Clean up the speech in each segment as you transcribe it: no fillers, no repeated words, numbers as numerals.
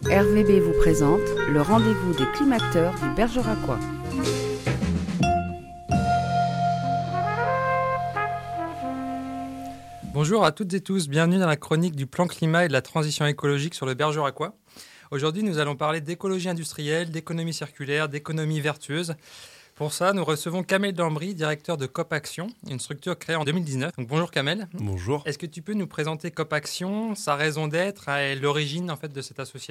RVB vous présente le rendez-vous des climateurs du Bergeracois. Bonjour à toutes et tous, bienvenue dans la chronique du plan climat et de la transition écologique sur le Bergeracois. Aujourd'hui, nous allons parler d'écologie industrielle, d'économie circulaire, d'économie vertueuse. Pour ça, nous recevons Kamel Dambry, directeur de COP Action, une structure créée en 2019. Donc, bonjour Kamel. Bonjour. Est-ce que tu peux nous présenter COP Action, sa raison d'être et l'origine en fait, de cette association ?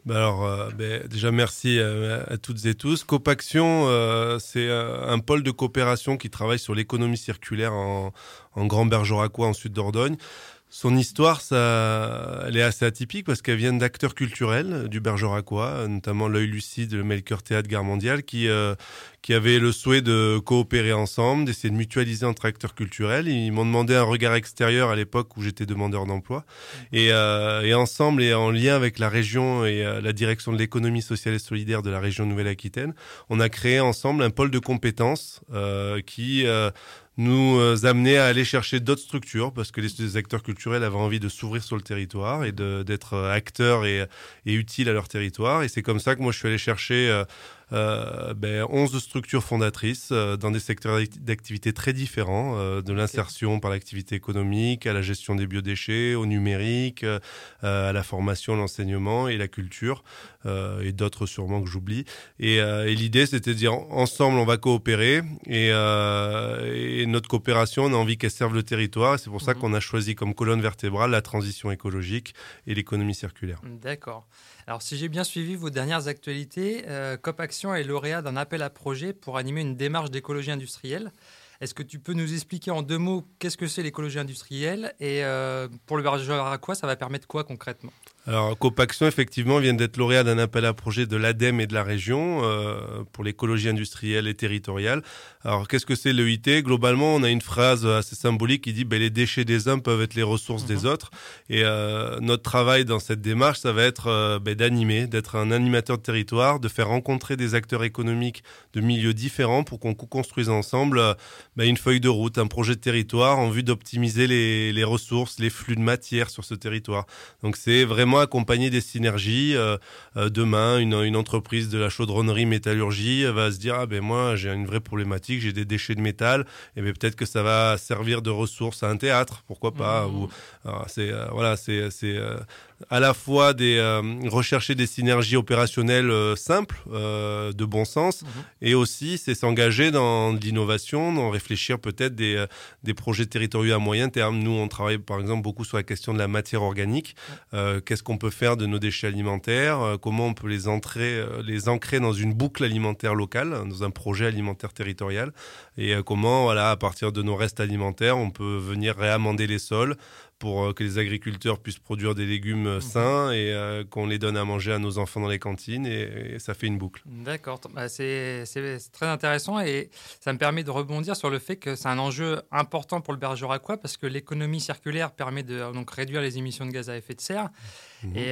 Déjà, merci à toutes et tous. COP Action, c'est un pôle de coopération qui travaille sur l'économie circulaire en Grand Bergeracois, en sud Dordogne. Son histoire, elle est assez atypique parce qu'elle vient d'acteurs culturels du Bergeracois, notamment l'Œil Lucide, le Melchior Théâtre Gare Mondiale, qui avaient le souhait de coopérer ensemble, d'essayer de mutualiser entre acteurs culturels. Ils m'ont demandé un regard extérieur à l'époque où j'étais demandeur d'emploi. Et ensemble et en lien avec la région et la direction de l'économie sociale et solidaire de la région Nouvelle-Aquitaine, on a créé ensemble un pôle de compétences qui nous amener à aller chercher d'autres structures parce que les acteurs culturels avaient envie de s'ouvrir sur le territoire et d'être acteurs et utiles à leur territoire. Et c'est comme ça que moi je suis allé chercher 11 structures fondatrices dans des secteurs d'activité très différents, de l'insertion par l'activité économique, à la gestion des biodéchets, au numérique, à la formation, l'enseignement et la culture, et d'autres sûrement que j'oublie. Et l'idée, c'était de dire ensemble, on va coopérer et notre coopération, on a envie qu'elle serve le territoire. Et c'est pour ça qu'on a choisi comme colonne vertébrale la transition écologique et l'économie circulaire. D'accord. Alors, si j'ai bien suivi vos dernières actualités, COP Action est lauréat d'un appel à projet pour animer une démarche d'écologie industrielle. Est-ce que tu peux nous expliquer en 2 mots qu'est-ce que c'est l'écologie industrielle et pour le Bergeracois, ça va permettre quoi concrètement ? Alors, COP Action, effectivement, vient d'être lauréat d'un appel à projet de l'ADEME et de la région pour l'écologie industrielle et territoriale. Alors, qu'est-ce que c'est l'EIT ? Globalement, on a une phrase assez symbolique qui dit les déchets des uns peuvent être les ressources des autres. Et notre travail dans cette démarche, ça va être d'animer, d'être un animateur de territoire, de faire rencontrer des acteurs économiques de milieux différents pour qu'on co-construise ensemble une feuille de route, un projet de territoire en vue d'optimiser les ressources, les flux de matière sur ce territoire. Donc, c'est vraiment accompagner des synergies. Demain, une entreprise de la chaudronnerie métallurgie va se dire moi j'ai une vraie problématique, j'ai des déchets de métal, et peut-être que ça va servir de ressource à un théâtre, pourquoi pas. C'est à la fois rechercher des synergies opérationnelles simples, de bon sens, et aussi c'est s'engager dans l'innovation, dans réfléchir peut-être des projets territoriaux à moyen terme. Nous, on travaille par exemple beaucoup sur la question de la matière organique. Qu'est-ce qu'on peut faire de nos déchets alimentaires, comment on peut les ancrer dans une boucle alimentaire locale, dans un projet alimentaire territorial, et comment, à partir de nos restes alimentaires, on peut venir réamender les sols pour que les agriculteurs puissent produire des légumes sains et qu'on les donne à manger à nos enfants dans les cantines, et ça fait une boucle. D'accord, c'est très intéressant et ça me permet de rebondir sur le fait que c'est un enjeu important pour le Bergeracois parce que l'économie circulaire permet de réduire les émissions de gaz à effet de serre. Et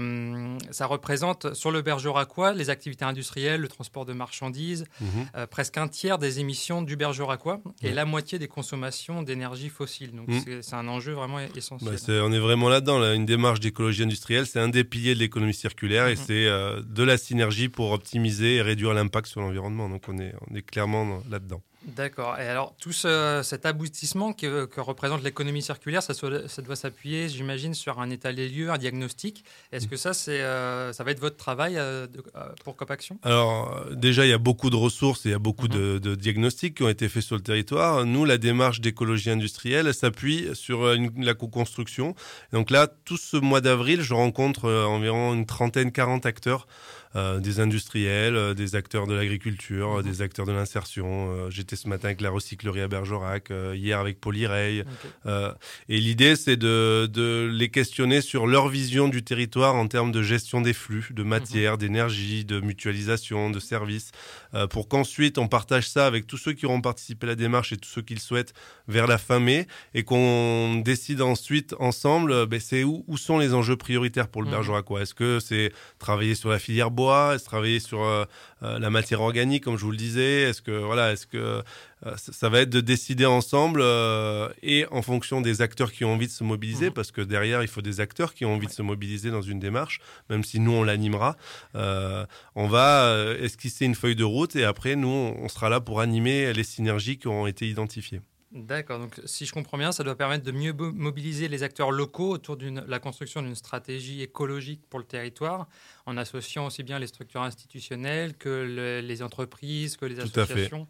ça représente sur le Bergeracois les activités industrielles, le transport de marchandises, presque un tiers des émissions du Bergeracois et la moitié des consommations d'énergie fossile. Donc c'est un enjeu vraiment essentiel. On est vraiment là-dedans. Une démarche d'écologie industrielle, c'est un des piliers de l'économie circulaire et c'est de la synergie pour optimiser et réduire l'impact sur l'environnement. Donc on est clairement là-dedans. D'accord. Et alors, tout cet aboutissement que représente l'économie circulaire, ça doit s'appuyer, j'imagine, sur un état des lieux, un diagnostic. Est-ce que ça va être votre travail pour COP Action ? Alors, déjà, il y a beaucoup de ressources et il y a beaucoup de diagnostics qui ont été faits sur le territoire. Nous, la démarche d'écologie industrielle, elle s'appuie sur la co-construction. Donc là, tout ce mois d'avril, je rencontre environ une 30-40 acteurs, des industriels, des acteurs de l'agriculture, des acteurs de l'insertion. J'étais ce matin avec la recyclerie à Bergerac, hier avec Polyreil. Et l'idée, c'est de les questionner sur leur vision du territoire en termes de gestion des flux, de matière, d'énergie, de mutualisation, de services, pour qu'ensuite on partage ça avec tous ceux qui auront participé à la démarche et tous ceux qui le souhaitent vers la fin mai, et qu'on décide ensuite ensemble c'est où sont les enjeux prioritaires pour le Bergeracois. Est-ce que c'est travailler sur la filière bois? bois? Est-ce travailler sur la matière organique, comme je vous le disais? Est-ce que ça va être de décider ensemble et en fonction des acteurs qui ont envie de se mobiliser, parce que derrière, il faut des acteurs qui ont envie de se mobiliser dans une démarche, même si nous, on l'animera. On va esquisser une feuille de route et après, nous, on sera là pour animer les synergies qui ont été identifiées. D'accord, donc si je comprends bien, ça doit permettre de mieux mobiliser les acteurs locaux autour de la construction d'une stratégie écologique pour le territoire, en associant aussi bien les structures institutionnelles que les entreprises, que les associations.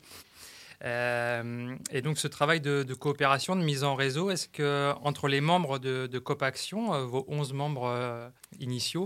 Et donc ce travail de coopération, de mise en réseau, est-ce que entre les membres de Copaction, vos 11 membres initiaux,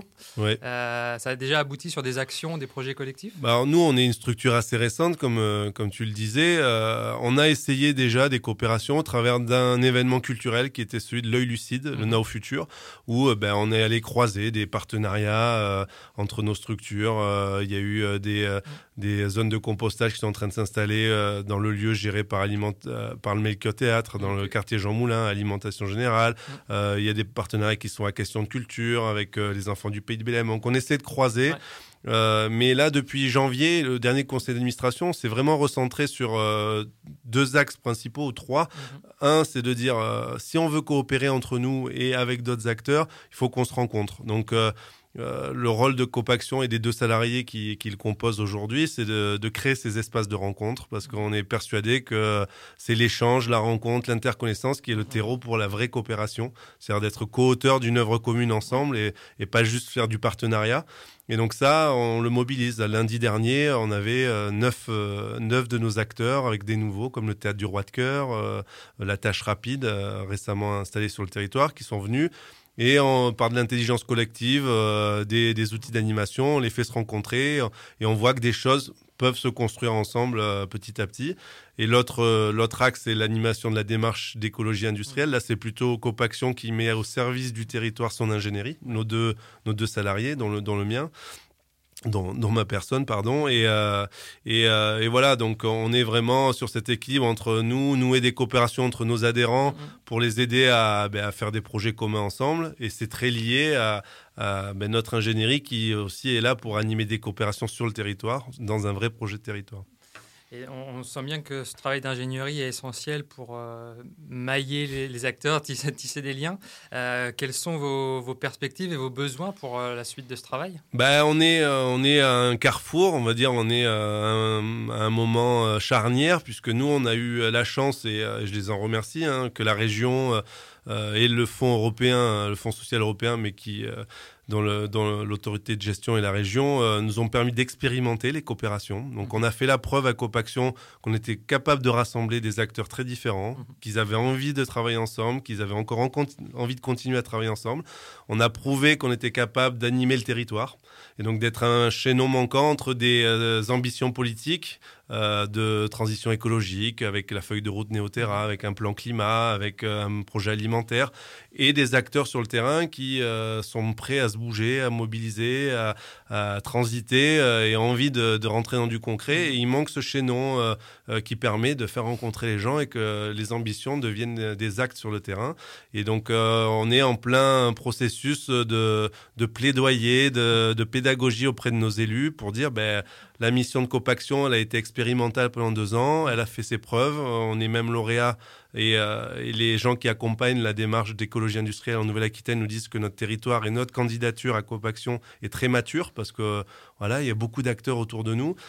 ça a déjà abouti sur des actions, des projets collectifs? Alors nous, on est une structure assez récente, comme tu le disais. On a essayé déjà des coopérations au travers d'un événement culturel qui était celui de l'œil lucide, le Now Future, où on est allé croiser des partenariats entre nos structures. Il y a eu des zones de compostage qui sont en train de s'installer dans le lieu géré par le Melchior Théâtre, dans le quartier Jean Moulin, Alimentation Générale. Il y a des partenariats qui sont à question de culture avec les enfants du Pays de Bélem. Donc on essaie de croiser. Mais là, depuis janvier, le dernier conseil d'administration s'est vraiment recentré sur 2 axes principaux, ou 3. Un, c'est de dire, si on veut coopérer entre nous et avec d'autres acteurs, il faut qu'on se rencontre. Donc, le rôle de Copaction et des 2 salariés qui le composent aujourd'hui, c'est de créer ces espaces de rencontre, parce qu'on est persuadé que c'est l'échange, la rencontre, l'interconnaissance qui est le terreau pour la vraie coopération. C'est-à-dire d'être co-auteur d'une œuvre commune ensemble et pas juste faire du partenariat. Et donc ça, on le mobilise. Lundi dernier, on avait 9 de nos acteurs avec des nouveaux, comme le Théâtre du Roi de Cœur, la Tâche Rapide, récemment installée sur le territoire, qui sont venus. Et par de l'intelligence collective, des outils d'animation, on les fait se rencontrer et on voit que des choses peuvent se construire ensemble petit à petit. Et l'autre axe, c'est l'animation de la démarche d'écologie industrielle. Là, c'est plutôt Copaction qui met au service du territoire son ingénierie, nos deux salariés, dont le mien. Dont ma personne, pardon, et voilà, donc on est vraiment sur cet équilibre entre nouer des coopérations entre nos adhérents pour les aider à faire des projets communs ensemble, et c'est très lié à notre ingénierie qui aussi est là pour animer des coopérations sur le territoire, dans un vrai projet de territoire. Et on sent bien que ce travail d'ingénierie est essentiel pour mailler les acteurs, tisser des liens. Quelles sont vos perspectives et vos besoins pour la suite de ce travail? On est à un carrefour, on va dire, on est à un moment charnière, puisque nous, on a eu la chance, et je les en remercie, que la région et le fonds européen, le fonds social européen, mais qui... dans l'autorité de gestion et la région, nous ont permis d'expérimenter les coopérations. Donc on a fait la preuve à Copaction qu'on était capable de rassembler des acteurs très différents, qu'ils avaient envie de travailler ensemble, qu'ils avaient encore envie de continuer à travailler ensemble. On a prouvé qu'on était capable d'animer le territoire et donc d'être un chaînon manquant entre des ambitions politiques, de transition écologique, avec la feuille de route Néoterra, avec un plan climat, avec un projet alimentaire, et des acteurs sur le terrain qui sont prêts à se bouger, à mobiliser, à transiter et envie de rentrer dans du concret. Et il manque ce chaînon qui permet de faire rencontrer les gens et que les ambitions deviennent des actes sur le terrain. Et donc on est en plein processus de plaidoyer, de pédagogie auprès de nos élus pour dire la mission de Copaction, elle a été expérimentale pendant 2 ans, elle a fait ses preuves, on est même lauréat et les gens qui accompagnent la démarche d'écologie industrielle en Nouvelle-Aquitaine nous disent que notre territoire et notre candidature à Copaction est très mature parce que voilà, il y a beaucoup d'acteurs autour de nous.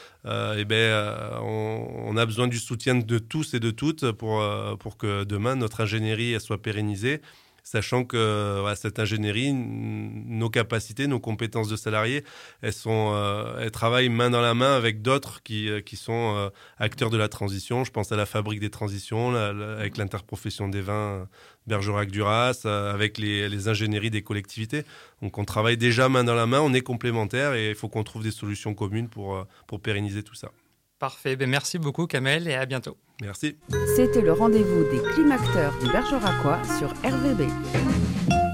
On a besoin du soutien de tous et de toutes pour que demain notre ingénierie elle soit pérennisée. Sachant que cette ingénierie, nos capacités, nos compétences de salariés, elles travaillent main dans la main avec d'autres qui sont acteurs de la transition. Je pense à la Fabrique des Transitions, avec l'interprofession des vins Bergerac-Duras, avec les ingénieries des collectivités. Donc on travaille déjà main dans la main, on est complémentaires et il faut qu'on trouve des solutions communes pour pérenniser tout ça. Parfait. Merci beaucoup, Kamel, et à bientôt. Merci. C'était le rendez-vous des climacteurs du Bergeracois sur RVB.